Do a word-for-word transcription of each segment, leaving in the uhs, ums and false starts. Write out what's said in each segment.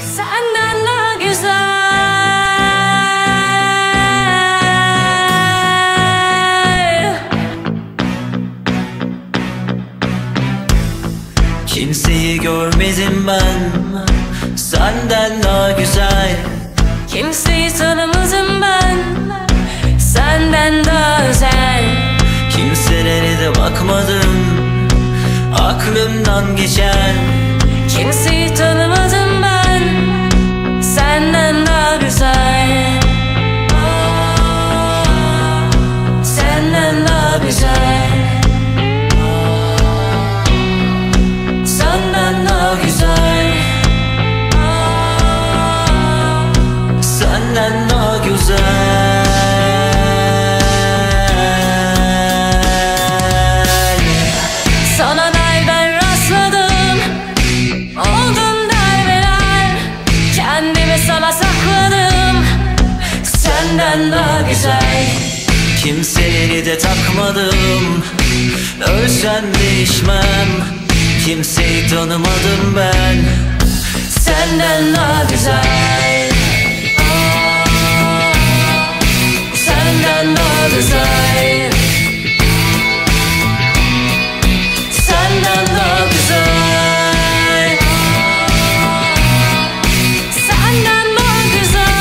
Senden daha güzel. Kimseyi görmedim ben senden daha güzel. Kimseyi tanımadım ben senden daha özel. Kimselere de bakmadım aklımdan geçen. Kimseyi tanımadım ben senden daha güzel. Senden daha güzel. Senden daha güzel. Senden daha güzel. Sana nereden rastladım, oldun darbeler. Kendimi sana sakladım, senden daha güzel. Kimseleri de takmadım, ölsem değişmem. Kimseyi tanımadım ben Senden daha güzel. Senden daha güzel. Senden daha güzel. Senden daha güzel.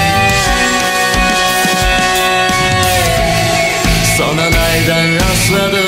Sana nereden rastladım,